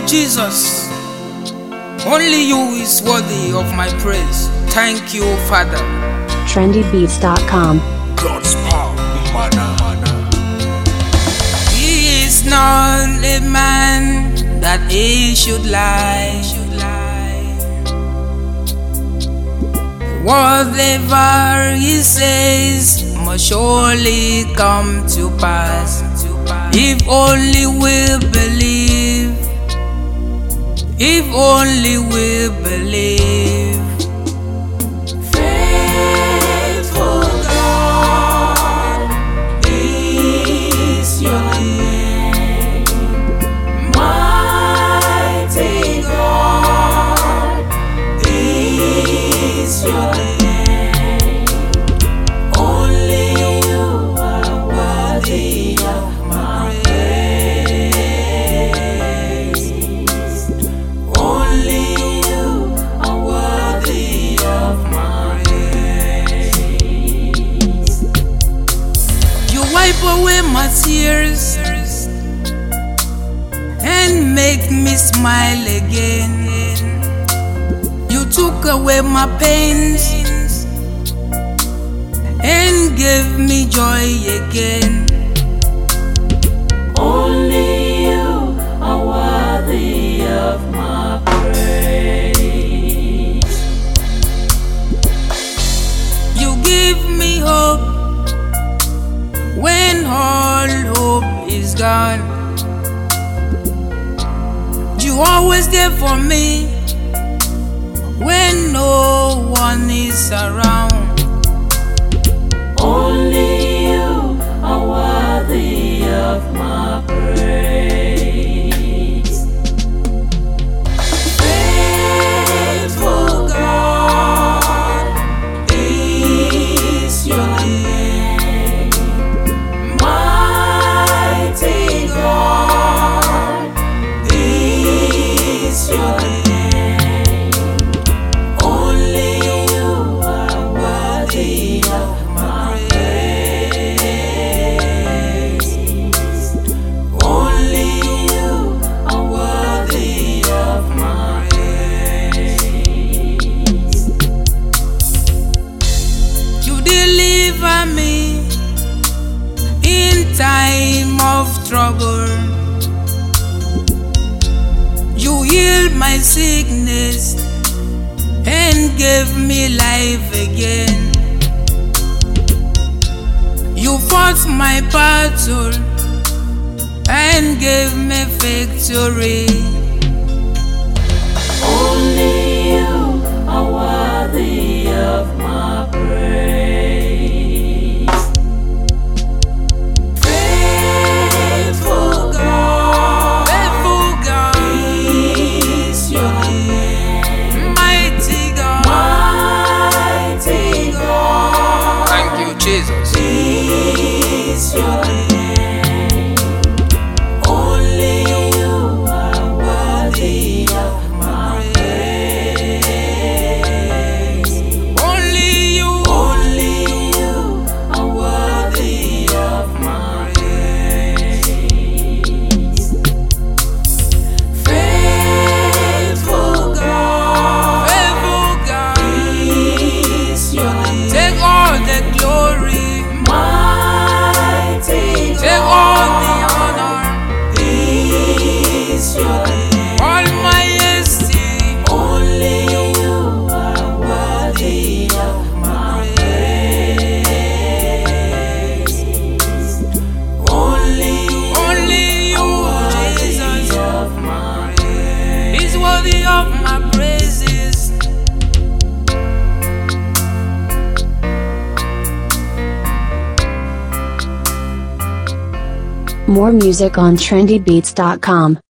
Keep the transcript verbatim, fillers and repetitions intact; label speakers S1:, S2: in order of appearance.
S1: Jesus, only you is worthy of my praise. Thank you, Father.
S2: trendy beats dot com.
S3: God's power, mana, mana.
S1: He is not a man that he should lie. Whatever he says must surely come to pass. If only we believe, if only we believe. Faithful God is your name. Mighty God is your name. Only you are worthy of my praise. Only you are worthy of my praise. You wipe away my tears and make me smile again. You took away my pains and gave me joy again. Only you are worthy of my praise. You give me hope when all hope is gone. You always there for me when no one is around. Only you are worthy of my praise. Faithful God is your name. Mighty God is your name. Only you are worthy of my praise. Only you are worthy of my praise. You deliver me in time of trouble. You heal my sickness and gave me life again. You fought my battle and gave me victory. Only you are worthy of my praise. Faithful God, faithful God is your name. Mighty God, mighty God. Thank you, Jesus. Is your name. Only you are worthy of my praise. Only you, only you are worthy of my praise. Faithful God, faithful God is your name. Take all the glory. Take all the honor. Is your name. All my esteem. Only you are worthy of my praise. Only, only you, Jesus, of my praise. Is worthy of my praises.
S2: More music on trendy beats dot com.